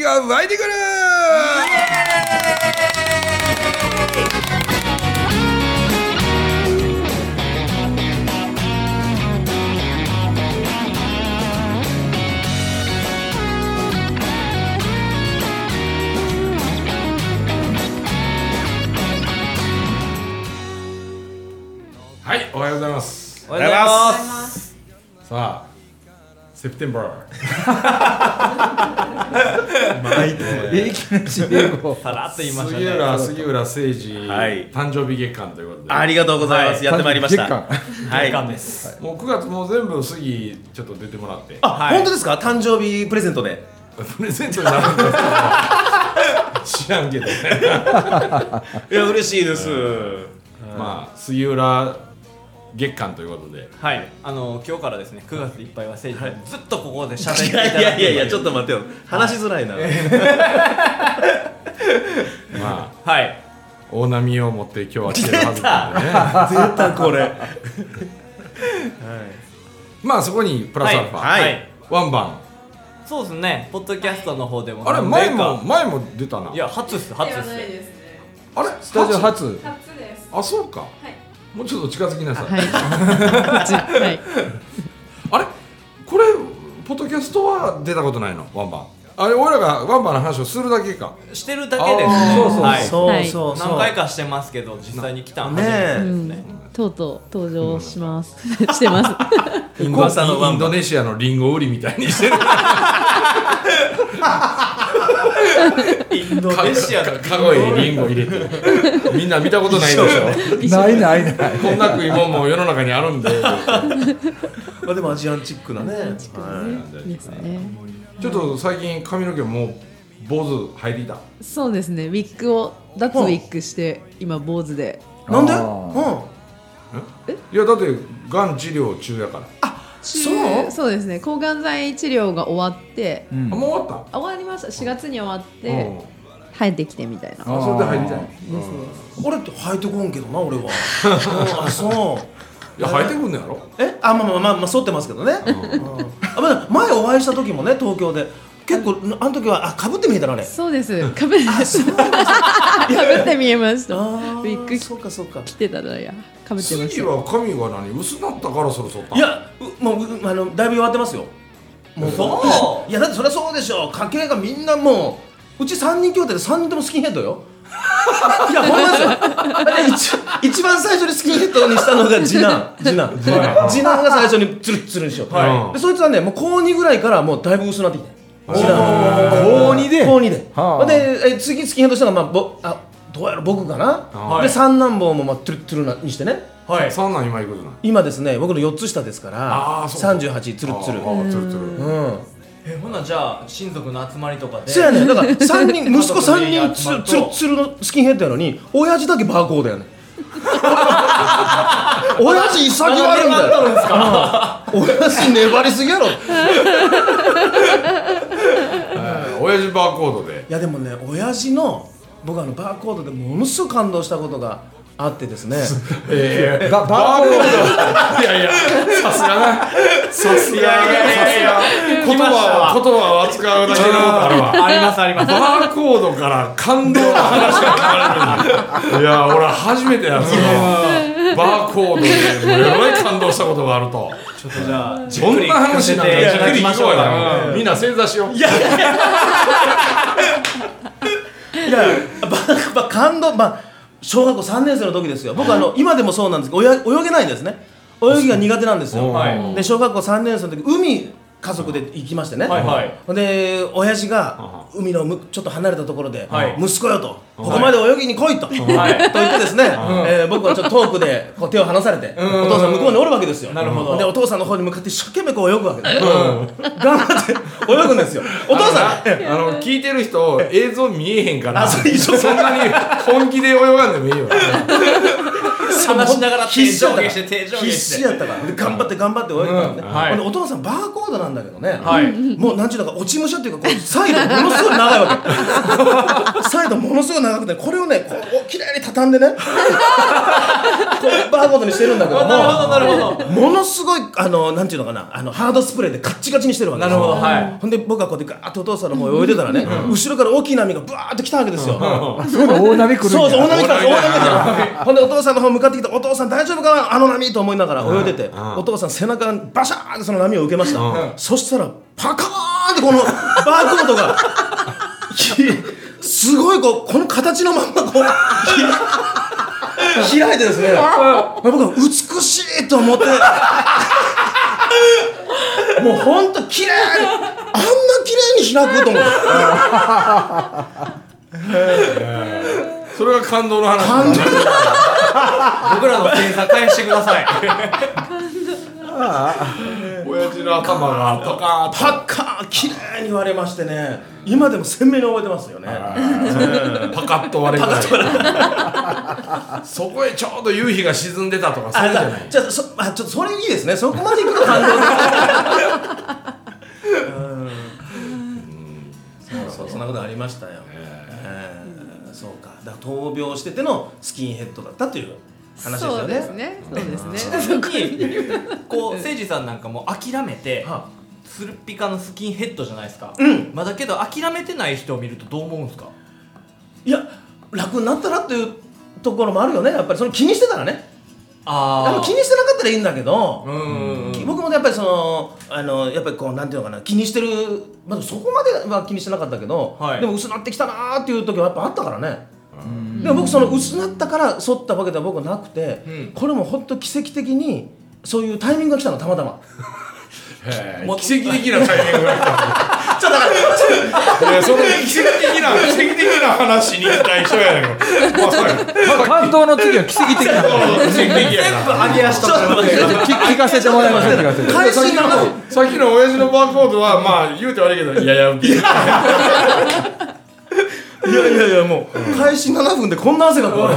が湧いてくる。はい、おはようございます。 おはようございます。 さあ、セプテンバー。 いきなり英語さらっと言いましたね。 杉浦誠二、 はい、 誕生日月間ということで。 ありがとうございます。やってまいりました。 月間です。 もう9月もう全部杉ちょっと出てもらって。 本当ですか？誕生日プレゼントで。 プレゼントになるんですか？知らんけどね。 いや嬉しいです。 まあ杉浦月間ということで、 はい、今日からですね、9月いっぱいは誠治さんにずっとここで喋っていただく。 いやちょっと待ってよ、話しづらいな。 まあ、 はい、 大波を持って今日は来てるはずなんでね。 出たこれ。 まあそこにプラスアルファ、ワンバン。 そうですね、ポッドキャストの方でも。 あれ前も出たな。 いや初っす。 あれスタジオ初です。 あ、そうか。もうちょっと近づきなさい。 はい。 あれこれポッドキャストは出たことないの？ワンバン。あれ俺らがワンバンの話をするだけか。 してるだけですね。 そう何回かしてますけど実際に来たんね。とうとう登場します。してます。 インドネシアのリンゴ売りみたいにしてる。 インドネシアのカゴにリンゴ入れて。みんな見たことないでしょ。 ないこんな食い物も世の中にあるんで。 まあでもアジアンチックなね。 ですね。 ちょっと最近髪の毛もう坊主入りだ。 そうですね。ウィッグを脱ウィッグして今坊主で。 なんで？ いやだってがん治療中やから。 そうですね。抗がん剤治療が終わって、 もう終わった？ 終わりました。4月に終わって生えてきてみたいな。 それで入りたい。 俺って生えてこんけどな俺は。そう。 いや生えてくんのやろ？ まあ剃ってますけどね。前お会いした時もね東京で結構あの時は被って見えたなあれ。 そうです。被って見えました。ウィッグそうか着てたらや被ってました。 次は髪が何薄なったからそろそろ。 いやもうだいぶ弱ってますよ。もうそう。いやだってそりゃそうでしょ。家系がみんなもうち3人兄弟で3人ともスキンヘッドよ。いやほんまですよ。一番最初にスキンヘッドにしたのが次男が最初にツルッツルにしよう。でそいつはねもう高2ぐらいからもうだいぶ薄なってきて。高2で。で次スキンヘッドしたのがどうやら僕かな。で三男坊もトゥルットゥルにしてね。 三男今いくつなの？ 今ですね僕の4つ下ですから38ツルッツル。 ほなじゃあ親族の集まりとかで。 そうやね。だから息子3人ツルッツルのスキンヘッドやのに親父だけバーコードやね。親父潔悪いんだよ。親父粘りすぎやろ。 親父バーコードで。 いやでもね親父の僕バーコードでものすごく感動したことがあってですね。 バーコード。いやさすが言葉を扱うだけのことあるわ。 あります。 バーコードから感動の話が流れる。いや俺初めてやバーコードでえらい感動したことがあると。 ちょっとじゃあそんな話なんかいただきましょうよ。みんな正座しよう。いや感動。小学校3年生の時ですよ。僕今でもそうなんですけど泳げないんですね。泳ぎが苦手なんですよ。で小学校3年生の時海家族で行きましてね。で親父が海のちょっと離れたところで息子よとここまで泳ぎに来いと言ってですね僕はちょっと遠くで手を離されてお父さん向こうにおるわけですよ。でお父さんの方に向かって一生懸命こう泳ぐわけですね。頑張って泳ぐんですよ。お父さん聞いてる人映像見えへんからそんなに本気で泳がんでもいいよ。 話しながら必死やったから頑張って泳いでたんで、お父さんバーコードなんだけどね、もうなんちゅうのか落ち武者っていうかサイドものすごい長いわけ。サイドものすごい長くてこれをねこうきれいに畳んでねこうバーコードにしてるんだけども、 なるほどなるほど。 ものすごいなんていうのかな、ハードスプレーでカッチカチにしてるわけですよ。 なるほど、はい。 ほんで僕がこうやってガーッとお父さんの方へ泳いでたらね、後ろから大きい波がブワーッと来たわけですよ。 そういうの大波来るんそうそう、大波来た、 大波大波来た。ほんでお父さんの方向かってきた、お父さん大丈夫かな、あの波と思いながら泳いでて、お父さん背中にバシャーンってその波を受けました。そしたらパカーンってこのバーコードがすごいこの形のまんまこう開いてですね、僕は美しいと思って、もうほんと綺麗に、あんな綺麗に開くと思って。 それが感動の話。 僕らの検査返してください。 親父の頭がパカーッとパッカーン綺麗に割れましてね、今でも鮮明に覚えてますよね。 パカッと割れぐらい。そこへちょうど夕日が沈んでたとかそうじゃない。 じゃあちょっとそれいいですね。そこまで行くと感動です。そうそんなことありましたよ。そうか。だから闘病しててのスキンヘッドだったという話ですよね。 そうですね。 ちなみにこう誠司さんなんかもう諦めてはツルピカのスキンヘッドじゃないですか。 うんまだけど諦めてない人を見るとどう思うんですか。 いや楽になったなっていうところもあるよね。やっぱりそれ気にしてたらね。気にしてなかったらいいんだけど。僕もやっぱりやっぱりこうなんていうのかな、気にしてる、まあ、そこまでは気にしてなかったけど、 はい、 でも薄なってきたなーっていう時はやっぱあったからね。でも僕その薄なったから剃ったわけでは僕はなくて、これも本当奇跡的にそういうタイミングが来たの、たまたま。 もう奇跡的なタイミングが来た。 ちょっとだからいや、その奇跡的な話に行きたい人やねんけど。まあそうや。 感動の次は奇跡的な奇跡的やな。 上げ足とか聞かせてもらいましょう。聞かせて。 会心なの。 さっきの親父のバーコードはまあ言うて悪いけど、いやいや受けいやもう開始7分でこんな汗がこう。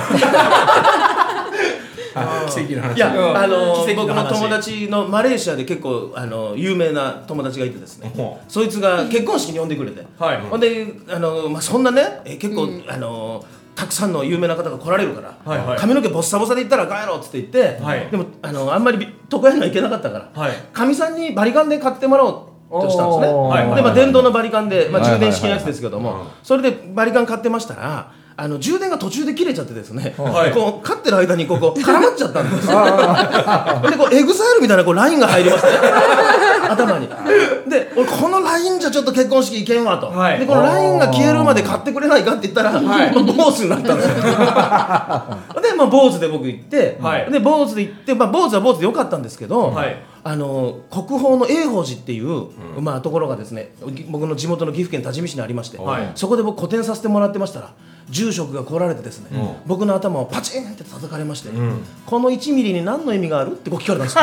奇跡の話。 いや奇跡の話僕の友達のマレーシアで結構有名な友達がいてですね、そいつが結婚式に呼んでくれて、 はいほんでまあ、そんなね結構、たくさんの有名な方が来られるから、 はいはい髪の毛ボッサボサで行ったら帰ろうっつって言って、 はいでもあんまり床屋には行けなかったからはいかみ、さんにバリカンで買ってもらおうとしたんですね。 はいで、まあ、電動のバリカンで、まあ、充電式のやつですけども、 はいはいはいそれでバリカン買ってましたら充電が途中で切れちゃってですね、 はいこう飼ってる間にこう絡まっちゃったんですよ。でこうエグザイルみたいなこうラインが入りましたね頭に。で俺このラインじゃちょっと結婚式行けんわと、 はいでこのラインが消えるまで買ってくれないかって言ったら、まあ、坊主になったんですよ。で、まあ、坊主で僕行って、 はいで坊主で行って、まあ、坊主は坊主でよかったんですけど、 はい国宝の永宝寺っていう、まあ、ところがですね、僕の地元の岐阜県多治見市にありまして、 はいそこで僕個展させてもらってましたら住職が来られてですね、僕の頭をパチンって叩かれまして、この1ミリに何の意味があるってこう聞かれたんですよ。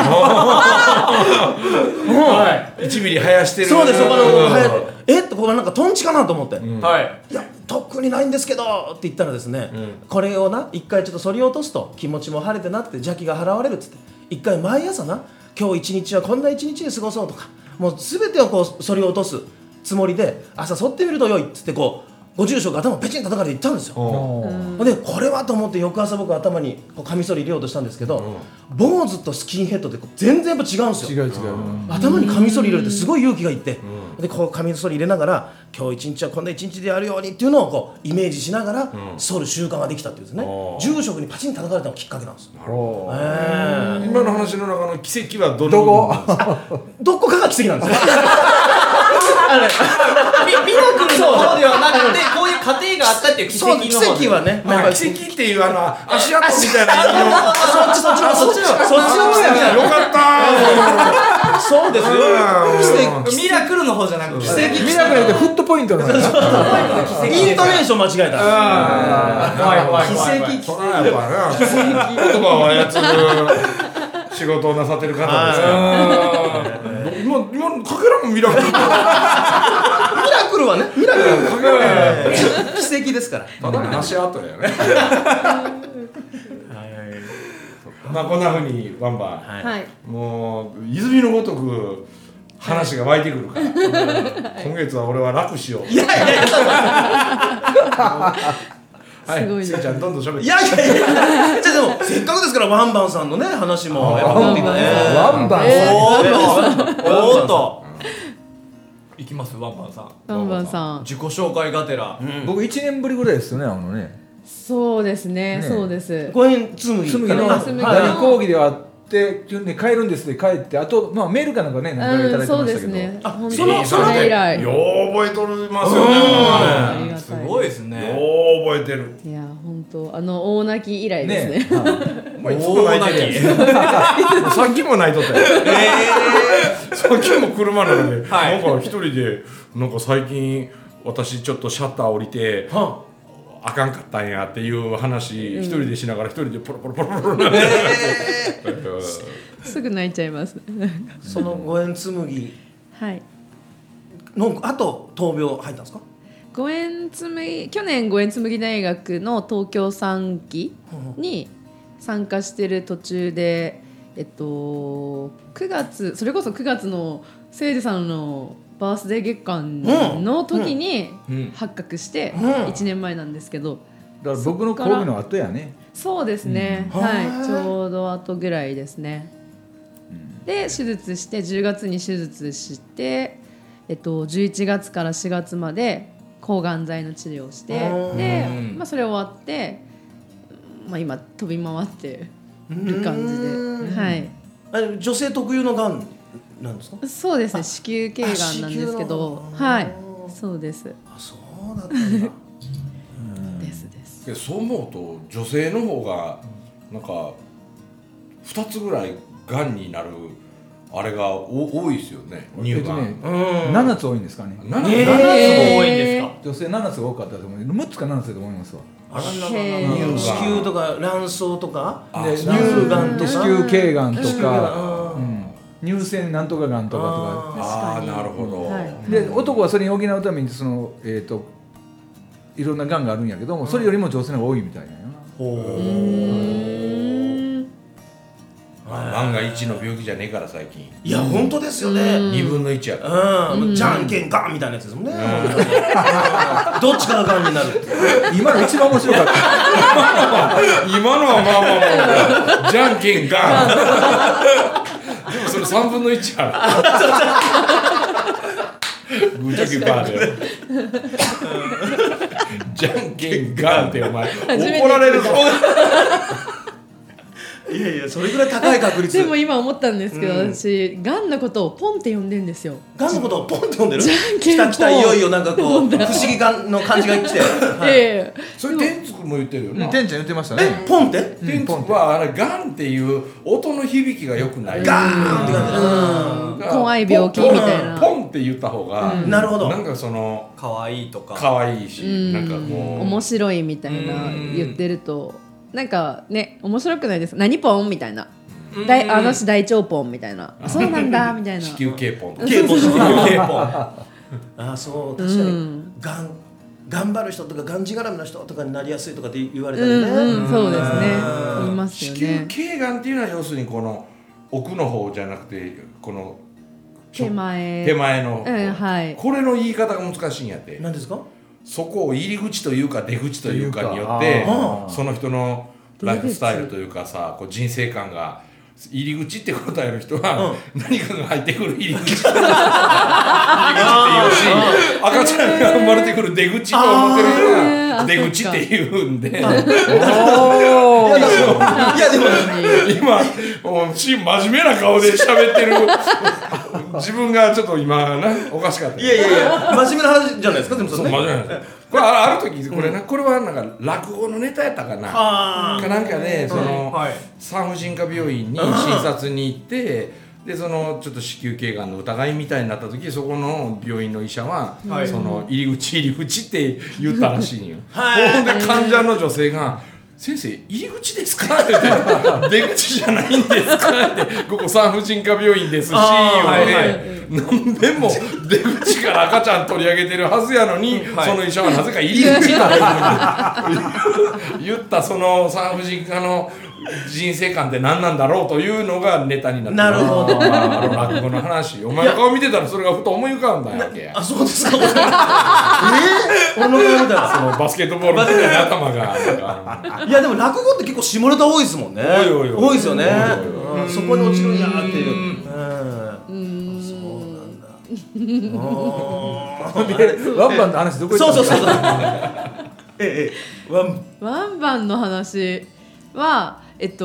1ミリ生やしてる。 そうです、そこのうんってこれなんかトンチかなと思って、 はいいや特にないんですけどって言ったらですね、これをな一回ちょっと剃り落とすと気持ちも晴れてなって邪気が払われるっつって、一回毎朝な今日一日はこんな一日で過ごそうとか、もう全てをこう剃り落とすつもりで朝剃ってみるとよいっつってこうご住職が頭をペチン叩かれて言ったんですよ。でこれはと思って翌朝僕頭にこうカミソリ入れようとしたんですけど、坊主とスキンヘッドでこう全然やっぱ違うんですよ。 違う。 頭にカミソリ入れるってすごい勇気がいって、でこうカミソリ入れながら今日一日はこんな一日でやるようにっていうのをこうイメージしながら剃る習慣ができたっていうんですね。住職にパチン叩かれたのがきっかけなんですよ。 今の話の中の奇跡はどどこ？ どこかが奇跡なんですよ。 ミラクルの方ではなくてこういう過程があったっていう奇跡そうの奇跡はね、 まあ奇跡っていう足跡みたいなそっちの奇跡よかったそうですよ。 ミラクルの方じゃなくてミラクルでフットポイントなんですよ。 イントネーション間違えた。 奇跡それはやっぱね言葉を操る仕事をなさってる方ですから今のかけらもミラクルミラクルはね、ミラクルは奇跡ですから。 ただの足跡やねまあこんなふうにワンバはい。 もう泉のごとく話が湧いてくるから今月は俺は楽しようはいすごいねせいちゃんどんどん喋っていやいやいやじゃあでもせっかくですからワンバンさんのね話もやっぱ持ってきたねワンバンおーっといきますワンバンさんワンバンさん自己紹介がてら僕1年ぶりぐらいですよねねそうですねねそうですご縁紬紬のあ紬の大講義ではあって急に帰るんですで帰ってあとまあメールかなんかね何かいただいてそうでましたけどすね本当そのにそれ以来よう覚えとりますよねありがたいすごいですよねう覚えてるいや本当大泣き以来ですねねはいお前いつも泣いてるやんさっきも泣いとったよさっきも車の中で、 はいなんか一人でなんか最近私ちょっとシャッター降りてはあかんかったんやっていう話、一人でしながら一人でポロポロポロポロすぐ泣いちゃいますそのご縁紬はいのあと闘病入ったんですか去年五円紬大学の東京3期に参加してる途中で9月それこそ9月のせいじさんのバースデー月間の時に発覚して1年前なんですけど、 だから僕の講義の後やねそうですね、はいちょうど後ぐらいですね、で手術して10月に手術して、11月から4月まで抗がん剤の治療をしてで、それ終わって、今飛び回ってる感じで、はいあれ女性特有のがんなんですかそうですね子宮頸がんなんですけどはいそうですあそうだったんだですでそう思うと女性の方がなんか2つぐらいがんになるあれが多いですよね乳がん、 7つ多いんですかね 7つ 7つも多いんですか女性7つが多かったと思う6つか7つだと思いますわあららへー子宮とか卵巣とかで乳がんとか子宮頸がんと子宮か、 がん乳腺なんとかがんとかとかああなるほど、 はいで男はそれに補うためにいろんながんがあるんやけどもそれよりも女性の方が多いみたいな万が一の病気じゃねえから最近いや本当ですよね 2分の1やからじゃんけんガンみたいなやつですもんねどっちからガンになるって今の一番面白かった今のはまあじゃんけんガンでもそれ3分の1やろグーチョキパーでじゃんけんガンってお前怒られるぞいやいやそれぐらい高い確率でも今思ったんですけど、私がんのことをポンって呼んでんですよガンのことをポンって呼んでるじゃんけんポン来たいよいよなんかこう不思議がの感じが来てそれ天竺も言ってるよなてんちゃん言ってましたねポンって天竺はあれガンっていう音の響きが良くないガーンって感じ怖い病気みたいなポンって言った方がなるほどなんかその可愛いとか可愛いしなんかもう面白いみたいな言ってるとなんかね面白くないですか何ポンみたいな私大腸ポンみたいなそうなんだみたいな子宮頸ポンとかケーポンケーポンあそう確かに頑張る人とかがんじがらめの人とかになりやすいとかって言われたりねそうですね言いますよ子宮ね頸がんっていうのは要するにこの奥の方じゃなくてこの手前の、 はいこれの言い方が難しいんやって何ですかそこを入り口というか出口というかによってその人のライフスタイルというかさこう人生観が入り口って答える人は、何かが入ってくる入り口って言うし赤ちゃんが生まれてくる出口と思ってる人は出口って言うんでいやでも今真面目な顔で喋ってる自分がちょっと今なおかしかったいや真面目な話じゃないですかでもそれね真面目なんですこれある時これはなんか落語のネタやったかなかなんかでその産婦人科病院に診察に行ってでそのちょっと子宮頸がんの疑いみたいになった時そこの病院の医者はその入り口って言ったらしいんよほんで患者の女性が先生入り口ですかって出口じゃないんですかってここ産婦人科病院ですし何遍も出口から赤ちゃん取り上げてるはずやのに、その医者はなぜか入り口から言ったその産婦人科の人生観って何なんだろうというのがネタになってなるほど落語の話、お前の顔見てたらそれがふと思い浮かんだわけや。 あ、そうですか。俺の顔見たらそのバスケットボールみたいな頭がいやでも落語って結構下ネタ多いですもんね。 多い多い多いですよね。 多いそこに落ちるんやっていう。 ワンバンの話どこ行ったんですか。 そうそうそうそう。 ワンバンの話は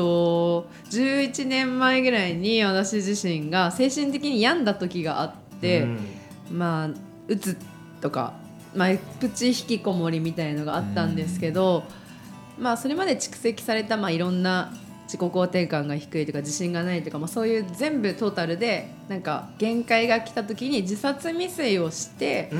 11年前ぐらいに私自身が精神的に病んだ時があって、まあうつとか、まあ、プチ引きこもりみたいのがあったんですけど、まあそれまで蓄積された、まあ、いろんな自己肯定感が低いとか自信がないとか、まあ、そういう全部トータルでなんか限界が来た時に自殺未遂をして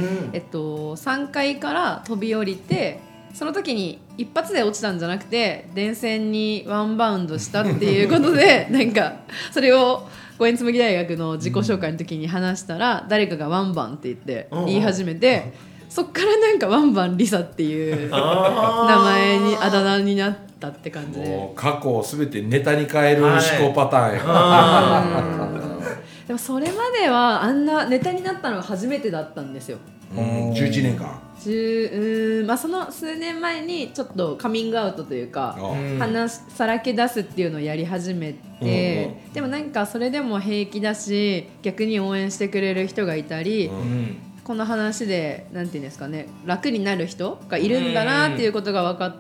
、3階から飛び降りて、その時に一発で落ちたんじゃなくて電線にワンバウンドしたっていうことでなんかそれを五円紬大学の自己紹介の時に話したら、誰かがワンバンって言い始めて、そっからなんかワンバンリサっていう名前にあだ名になったって感じで、 もう過去を全てネタに変える思考パターンや、 でもそれまではあんなネタになったのが初めてだったんですよ。 11年間まあ、その数年前にちょっとカミングアウトというかさらけ出すっていうのをやり始めて、でもなんかそれでも平気だし逆に応援してくれる人がいたり、この話でなんていうんですかね、楽になる人がいるんだなっていうことが分かって、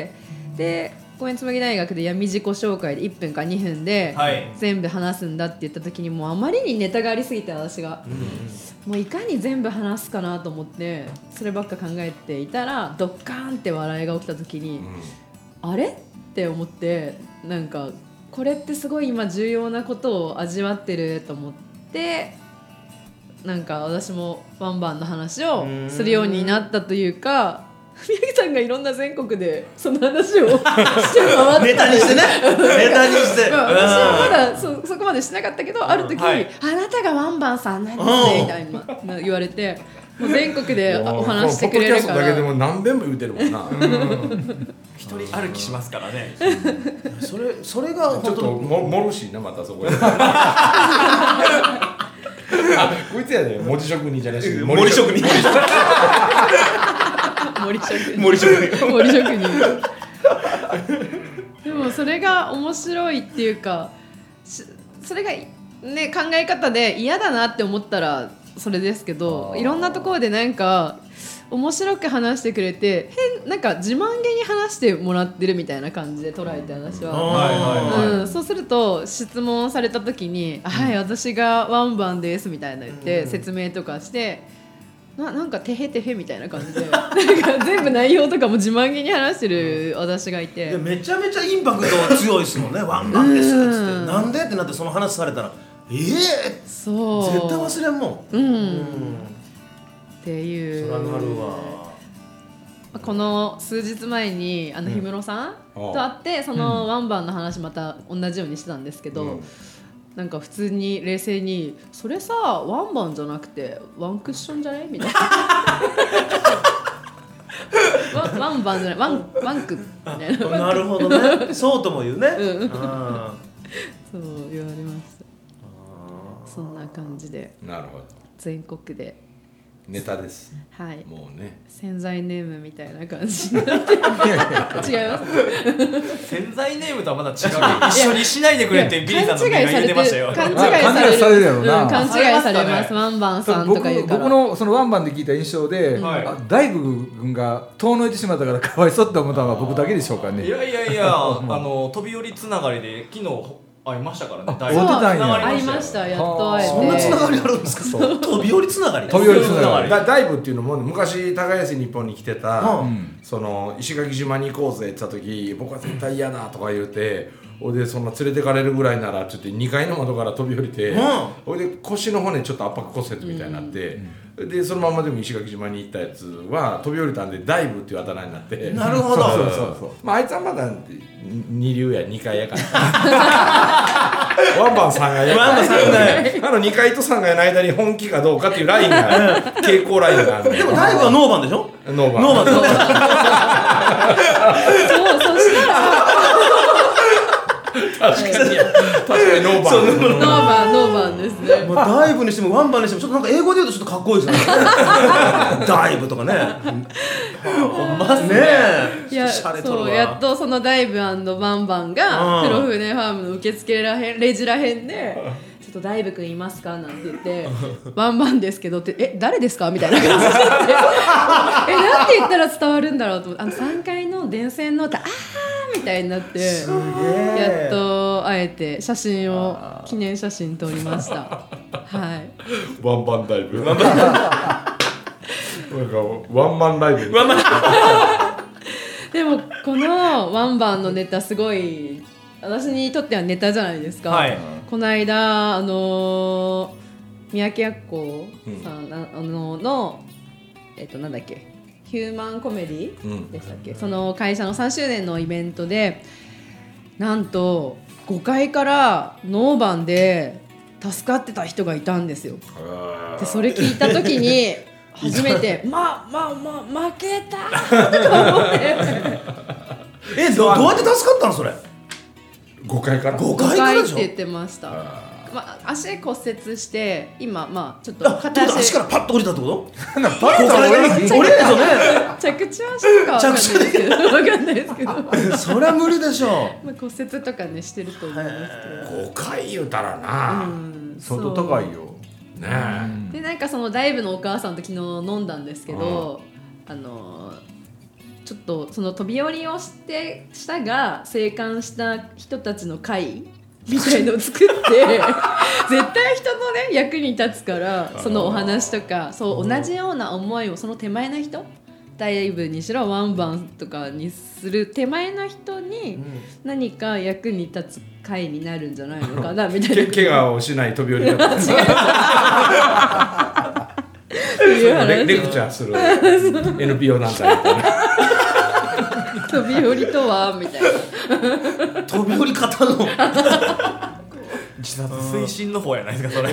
で五円紬大学で闇自己紹介で1分か2分で全部話すんだって言った時に、もうあまりにネタがありすぎて私が、もういかに全部話すかなと思ってそればっか考えていたら、ドッカーンって笑いが起きた時に、あれって思って、なんかこれってすごい今重要なことを味わってると思って、なんか私もワンバンの話をするようになったというか、宮城さんがいろんな全国でその話をして回ってネタにしてね、ネタにして私はまだそこまでしなかったけど、ある時に、あなたがワンバンさんなんですねみたいな言われて、もう全国でお話してくれるから、 ポッドキャストだけでも何遍も言うてるもんな一人歩きしますからねそれがちょっと盛るしな、またそこでこいつやで、文字職人じゃないし森職人森職人でもそれが面白いっていうか、それがね考え方で嫌だなって思ったらそれですけど、いろんなところでなんか面白く話してくれて、なんか自慢げに話してもらってるみたいな感じで捉えて、私は、そうすると質問された時に、はい、私がワンバンですみたいな言って説明とかして、なんかテヘテヘみたいな感じでなんか全部内容とかも自慢げに話してる私がいて、 いやめちゃめちゃインパクト強いですもんねワンバンですっつって、なんでってなってその話されたらそう絶対忘れんもん、 っていう。 そらなるわ。 この数日前に氷室さんと会って、そのワンバンの話また同じようにしてたんですけど、なんか普通に冷静にそれさワンバンじゃなくてワンクッションじゃないみたいなワンバンじゃないワンクみたいな。 なるほどね、そうとも言うね、 そう言われました。そんな感じでなるほど、 全国でネタです、 はい、 もうね潜在ネームみたいな感じになって違います潜在ネームとはまだ違う一緒にしないでくれってビリーさんの目が言ってましたよ。 勘違いされるやろな、 勘違いされます、ワンバンさんとか言うから。 僕のそのワンバンで聞いた印象で、大工君が遠のいてしまったからかわいそうって思ったのは僕だけでしょうかね。 いや飛び降りつながりで昨日会いましたからね。 会いました、やっと会えて。 そんなつながりあるんですか。飛び降りつながり。 飛び降りつながり。 ダイブっていうのも昔耕す日本に来てた、その石垣島に行こうぜって言った時、僕は絶対嫌だとか言うて、おでそんな連れてかれるぐらいならちょっと2階の窓から飛び降りて、おで腰の骨ちょっと圧迫骨折みたいになって、でそのままでも石垣島に行ったやつは飛び降りたんでダイブっていうあだ名になって。 なるほど。 まああいつはまだ二流や2階やからワンバン3階ワンバン3階 2階と3階の間に本気かどうかっていうラインが蛍光ラインがあるんで。 でも大工はノーバンでしょ。 ノーバンノーバンそうそしたら確かにノーバンノーバンですね。 もうダイブにしてもワンバンにしてもちょっとなんか英語で言うとちょっとかっこいいですよね。ダイブとかね。 ほんまっすね。 いやそうやっとそのダイブ&バンバンが黒船ファームの受付らへんレジらへんでちょっとダイブくんいますかなんて言ってバンバンですけどって誰ですかみたいな感じでなんて言ったら伝わるんだろうと思って3階の電線のってみたいになってやっとあえて写真を記念写真撮りました。はいワンバンダイブなんかワンマンライブでもこのワンバンのネタすごい私にとってはネタじゃないですか、はい、この間三宅やっこさん、のなんだっけヒューマンコメディでしたっけ、その会社の3周年のイベントでなんと5階からノーバンで助かってた人がいたんですよ。でそれ聞いた時に初めて負けたとか思ってどうやって助かったのそれ。 5階から 5階からでしょ。 5階って言ってました。足骨折して今ちょっと片足足からパッと降りたってこと？ パッと降りるでしょね。 着地はしたか分かんないですけどそりゃ無理でしょ。 骨折とかねしてると思いますけど 5階言うたらな相当高いよね。 でなんかそのダイブのお母さんと昨日飲んだんですけどちょっとその飛び降りをしたが生還した人たちの会みたいのを作って絶対人のね役に立つからそのお話とかそう同じような思いをその手前の人ダイブにしろワンバンとかにする手前の人に何か役に立つ会になるんじゃないのかなみたいな怪我をしない飛び降り方レクチャーする NPO 団体みたいな飛び降りとはみたいな飛び降り方の自殺推進の方やないですかそれ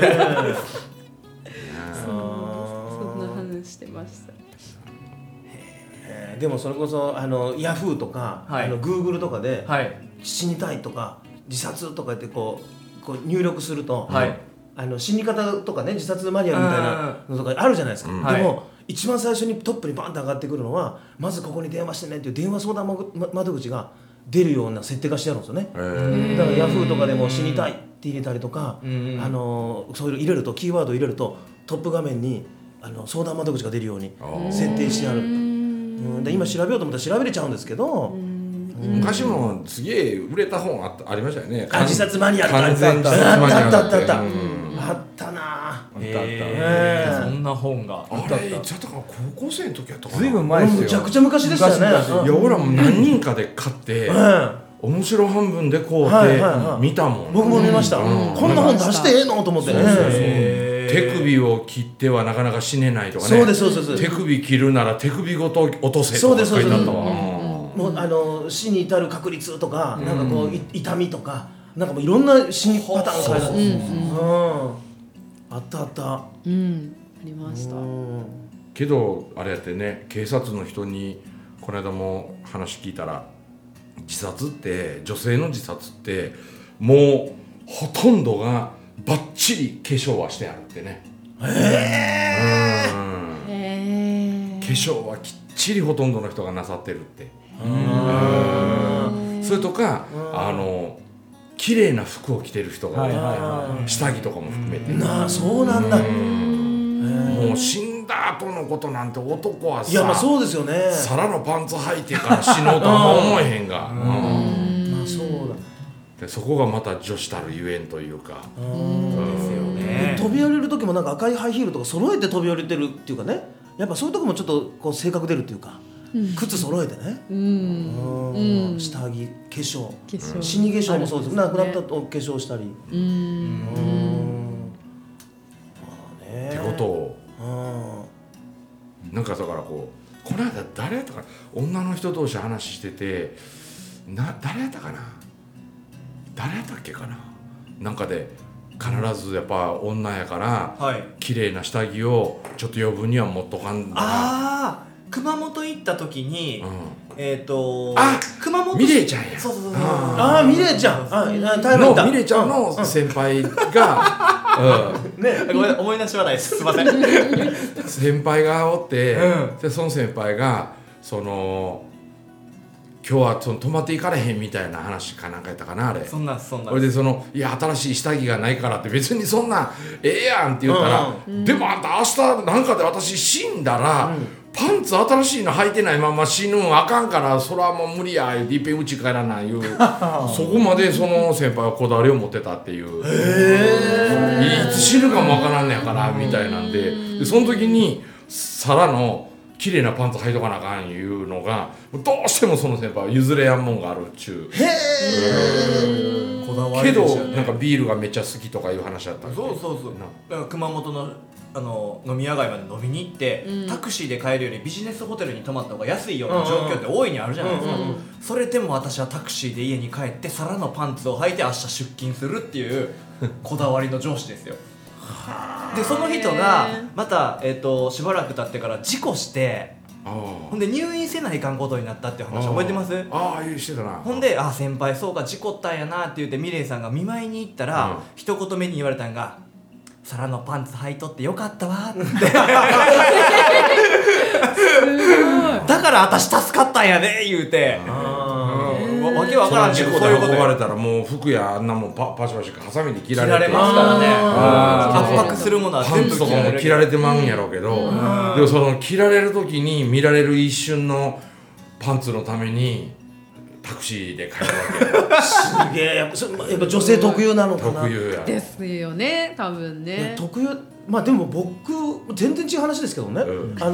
そんな話してました。 でもそれこそヤフーとか、 はい、 グーグルとかで、はい、死にたいとか自殺とかってこう入力すると、はい、死に方とかね自殺マニュアルみたいなのとかあるじゃないですか、でも、はい、一番最初にトップにバンって上がってくるのはまずここに電話してねっていう電話相談窓口が出るような設定化してあるんですよね。だからヤフーとかでも死にたいって入れたりとか、そういうの入れるとキーワードを入れるとトップ画面に相談窓口が出るように設定してある。で今調べようと思ったら調べれちゃうんですけど、 昔もすげえ売れた本ありましたよね。 自殺マニュアル完全自殺マニュアルあったな。 そんな本があれいつやったかな、高校生の時やったかな。 ずいぶん前ですよ。 めちゃくちゃ昔でしたよね。 いや俺らも何人かで買って面白半分でこうって見たもん。 僕も見ました。こんな本出してええのと思ってね。 手首を切ってはなかなか死ねないとかね。 そうですそうです。 手首切るなら手首ごと落とせとか書いてあったわ。 もう死に至る確率とかなんかこう痛みとかなんかもういろんな死にパターンが書いてある。あったあった。 ありました。 けどあれやってね、警察の人にこの間も話聞いたら、自殺って女性の自殺ってもうほとんどがバッチリ化粧はしてあるってね。化粧はきっちりほとんどの人がなさってるって。それとか綺麗な服を着てる人が多い、下着とかも含めて。 そうなんだ。 もう死んだ後のことなんて男はさ、 いやまあそうですよね。 皿のパンツ履いてから死のうとは思えへんが。 そうだ。 でそこがまた女子たるゆえんというか。 ですよね。 飛び降りる時もなんか赤いハイヒールとか揃えて飛び降りてるっていうかね。やっぱそういうとこもちょっとこう性格出るっていうか。靴揃えてね。下着、化粧、死に化粧もそうです。亡くなったと化粧したり。 ってことをなんかだからこの間誰やったかな、女の人同士話してて誰やったかな、誰やったっけかな、 なんかで必ずやっぱ女やからはい、 綺麗な下着をちょっと余分には持っとかんだな。 熊本行った時に、 あ、 熊本ミレイちゃんや。 そうミレイちゃん台湾行ったのミレイちゃんの先輩がね、ごめん思い出しはないですすいません先輩がおって、でその先輩がその今日は泊まっていかれへんみたいな話かなんかやったかなあれ。 そんなそれでいや新しい下着がないからって別にそんなええやんって言ったら、でもあんた明日なんかで私死んだら、パンツ新しいの履いてないまま死ぬんあかんからそれはもう無理や言うていっぺんうち帰らないいうそこまでその先輩はこだわりを持ってたっていう、いつ死ぬかもわからんねやからみたいなんで、その時にサラの綺麗なパンツ履いとかなあかんいうのがどうしてもその先輩は譲れやんもんがあるっちゅう。 こだわりけどですよね。 なんかビールがめっちゃ好きとかいう話だったっけ。 そうだから熊本の飲み屋街まで飲みに行って、タクシーで帰るよりビジネスホテルに泊まった方が安いような状況って大いにあるじゃないですか。それでも私はタクシーで家に帰ってサラのパンツを履いて明日出勤するっていうこだわりの上司ですよ。でその人がまた、しばらく経ってから事故して、ほんで入院せないかんことになったっていう話覚えてます？ してたな。 ほんで先輩そうか事故ったんやなって言ってミレイさんが見舞いに行ったら、一言目に言われたんが「サラのパンツ履いとってよかったわ」ってだから私助かったんやね言うて、わけわからんけどそういうこと運ばれたらもう服やあんなもんパシパシハサミで切られてますからね。圧迫するものは全部パンツとかも切られてまうんやろうけど、でもその切られる時に見られる一瞬のパンツのためにタクシーで帰るわけすげえやっぱ女性特有なのかな。 特有やですよね多分ね。 特有でも僕全然違う話ですけどね、僕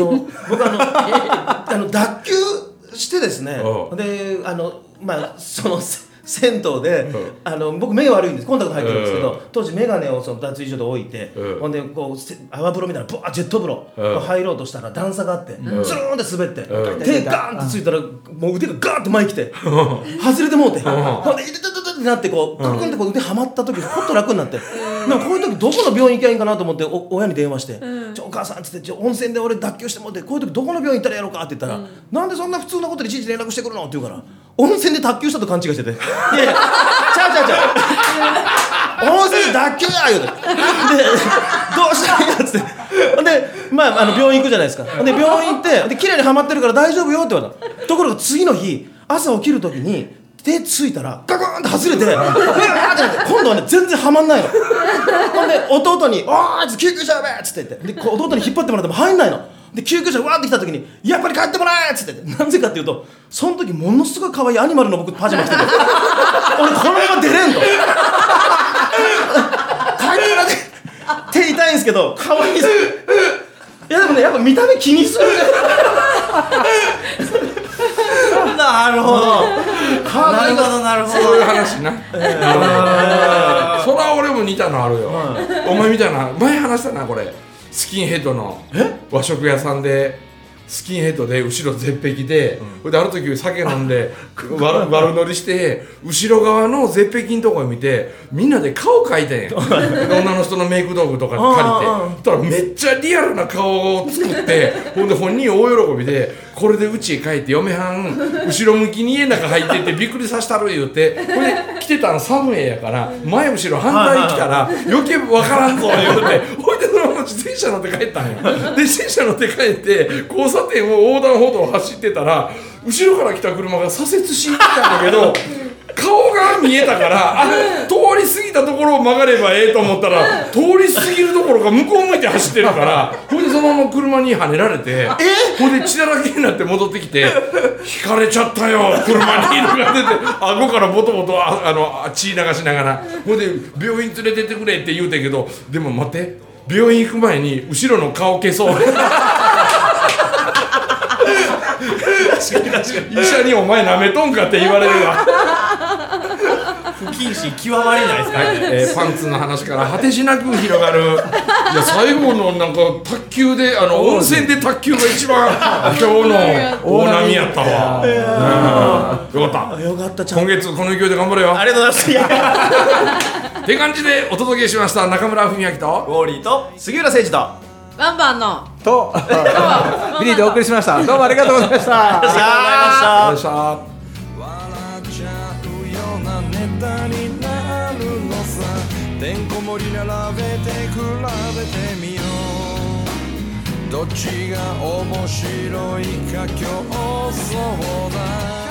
脱臼してですね、でその銭湯で、僕目悪いんです、コンタクト入ってるんですけど、当時眼鏡をその脱衣所で置いて、ほんでこう泡風呂みたいなブワージェット風呂入ろうとしたら段差があって、スルーンって滑って、手ガーンってついたらもう腕がガーンって前に来て外れてもうて、ほんで痛いってなってこうクルクンってこう腕はまった時ほっと楽になって、でもこういう時どこの病院行きゃいいんかなと思って親に電話して「お母さん」っつって「温泉で俺脱臼してもってこういう時どこの病院行ったらやろうか」って言ったら「なんでそんな普通のことでいちいち連絡してくるの?」って言うから温泉で脱臼したと勘違いしてて「いやいやちゃう温泉で脱臼や」言うて「でどうしたらいいや」っつってほんで病院行くじゃないですか。ほんで病院行って綺麗にはまってるから大丈夫よって言われた。ところが次の日朝起きる時に手ついたらガガーンって外れてうわーってなって今度はね全然はまんないの。ほんで弟に「おーい救急車呼べ!」っつって言ってで弟に引っ張ってもらっても入んないの。で救急車わーって来た時に「やっぱり帰ってもらえ!」っつってなぜかっていうとその時ものすごい可愛いアニマルの僕パジャマ着てて俺このまま出れんと帰ってもらって手痛いんですけど可愛いです。いやでもねやっぱ見た目気にするね。 なるほどなるほどそういう話な。そら俺も似たのあるよ。お前みたいな前話したなこれ。スキンヘッドの和食屋さんでスキンヘッドで後ろ絶壁で、である時酒飲んで悪乗りして後ろ側の絶壁のところ見てみんなで顔描いてん女の人のメイク道具とか借りて、そしたらめっちゃリアルな顔を作ってほんで本人大喜びでこれで家へ帰って嫁はん後ろ向きに家の中入ってってびっくりさせたる言うてこれで来てたの寒いやから前後ろ反対来たら余計分からんぞ言うてほいでそのまま自転車乗って帰ったんよ。で自転車乗って帰って交差点を横断歩道を走ってたら後ろから来た車が左折しに来たんだけど顔が見えたから通り過ぎたところを曲がればええと思ったら通り過ぎるところが向こう向いて走ってるからほんでそのまま車に跳ねられてほんで血だらけになって戻ってきてひかれちゃったよ車にとか出て顎からボトボト血流しながらほんで病院連れてってくれって言うてんけどでも待って病院行く前に後ろの顔消そう確かに医者にお前なめとんかって言われるわ。 不謹慎極まりないですかパンツの話から果てしなく広がる。いや最後のなんか卓球で温泉で卓球が一番今日の大波やったわ。よかった。 よかった。 今月この勢いで頑張れよ。 ありがとうございます。 って感じでお届けしました中村文明とウォーリーと杉浦誠二とバンバンのとビリーでお送りしました。どうもありがとうございました。 ありがとうございました。 笑っちゃうようなネタになるのさ。てんこ盛り並べて比べてみよう。どっちが面白いか競争だ。